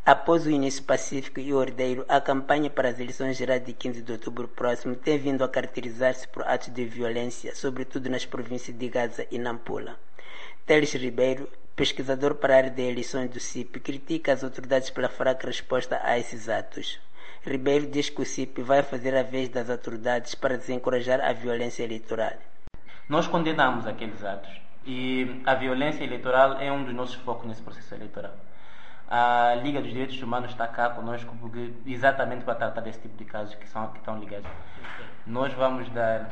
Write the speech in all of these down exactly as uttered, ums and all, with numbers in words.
Após o início pacífico e ordeiro, a campanha para as eleições gerais de quinze de outubro próximo tem vindo a caracterizar-se por atos de violência, sobretudo nas províncias de Gaza e Nampula. Teles Ribeiro, pesquisador para a área de eleições do C I P, critica as autoridades pela fraca resposta a esses atos. Ribeiro diz que o C I P vai fazer a vez das autoridades para desencorajar a violência eleitoral. Nós condenamos aqueles atos e a violência eleitoral é um dos nossos focos nesse processo eleitoral. A Liga dos Direitos Humanos está cá conosco porque, exatamente para tratar desse tipo de casos que, são, que estão ligados. Nós vamos dar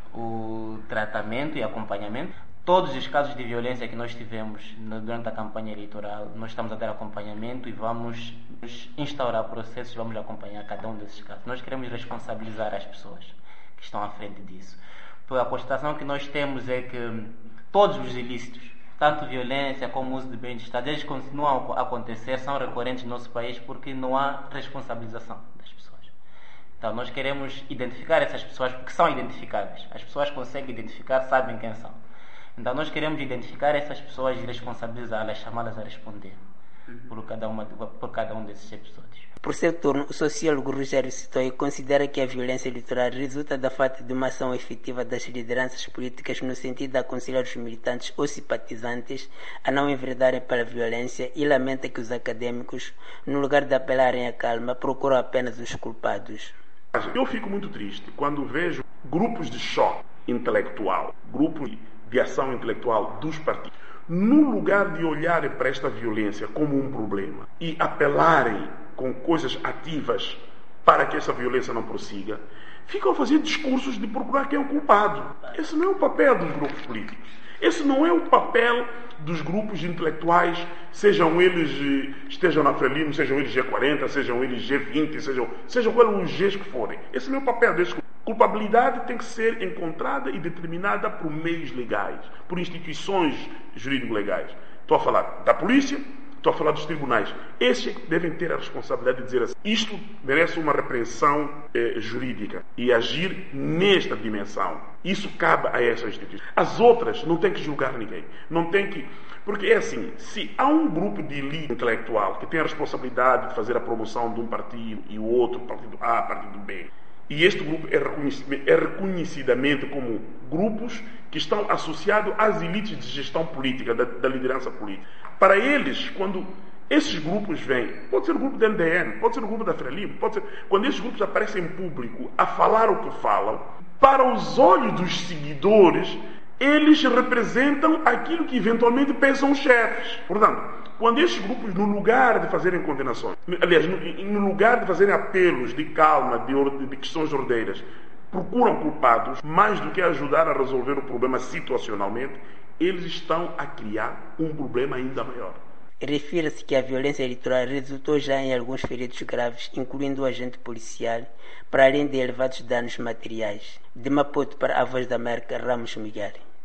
o tratamento e acompanhamento. Todos os casos de violência que nós tivemos durante a campanha eleitoral, nós estamos a dar acompanhamento e vamos instaurar processos, vamos acompanhar cada um desses casos. Nós queremos responsabilizar as pessoas que estão à frente disso. Porque a constatação que nós temos é que todos os ilícitos, tanto violência como uso de bens de Estado, eles continuam a acontecer, são recorrentes no nosso país porque não há responsabilização das pessoas. Então nós queremos identificar essas pessoas porque são identificáveis. As pessoas conseguem identificar, sabem quem são. Então nós queremos identificar essas pessoas e responsabilizá-las, chamá-las a responder por cada, uma, por cada um desses episódios. Por seu turno, o sociólogo Rogério Sitoio considera que a violência eleitoral resulta da falta de uma ação efetiva das lideranças políticas no sentido de aconselhar os militantes ou simpatizantes a não enveredarem para a violência e lamenta que os acadêmicos, no lugar de apelarem à calma, procuram apenas os culpados. Eu fico muito triste quando vejo grupos de choque intelectual, grupos de ação intelectual dos partidos, no lugar de olharem para esta violência como um problema e apelarem com coisas ativas para que essa violência não prossiga, ficam a fazer discursos de procurar quem é o culpado. Esse não é o papel dos grupos políticos. Esse não é o papel dos grupos intelectuais, sejam eles, estejam na Frelimo, sejam eles G quarenta, sejam eles G vinte, sejam, sejam quais os Gs que forem. Esse não é o papel desses grupos. Culpabilidade tem que ser encontrada e determinada por meios legais, por instituições jurídico-legais. Estou a falar da polícia, estou a falar dos tribunais. Esses devem ter a responsabilidade de dizer assim: isto merece uma repreensão eh, jurídica e agir nesta dimensão. Isso cabe a essas instituições. As outras não têm que julgar ninguém. Não tem que... Porque é assim, se há um grupo de elite intelectual que tem a responsabilidade de fazer a promoção de um partido e o outro, partido A, partido B, e este grupo é, é reconhecidamente como grupos que estão associados às elites de gestão política, da, da liderança política. Para eles, quando esses grupos vêm, pode ser o grupo da N D N, pode ser o grupo da Frelimo, pode ser, quando esses grupos aparecem em público a falar o que falam, para os olhos dos seguidores, eles representam aquilo que eventualmente pensam os chefes. Portanto, quando estes grupos, no lugar de fazerem condenações, aliás, no, no lugar de fazerem apelos de calma, de, de questões ordeiras, procuram culpados, mais do que ajudar a resolver o problema situacionalmente, eles estão a criar um problema ainda maior. Refira-se que a violência eleitoral resultou já em alguns feridos graves, incluindo o agente policial, para além de elevados danos materiais. De Maputo para a Voz da América, Ramos Miguel.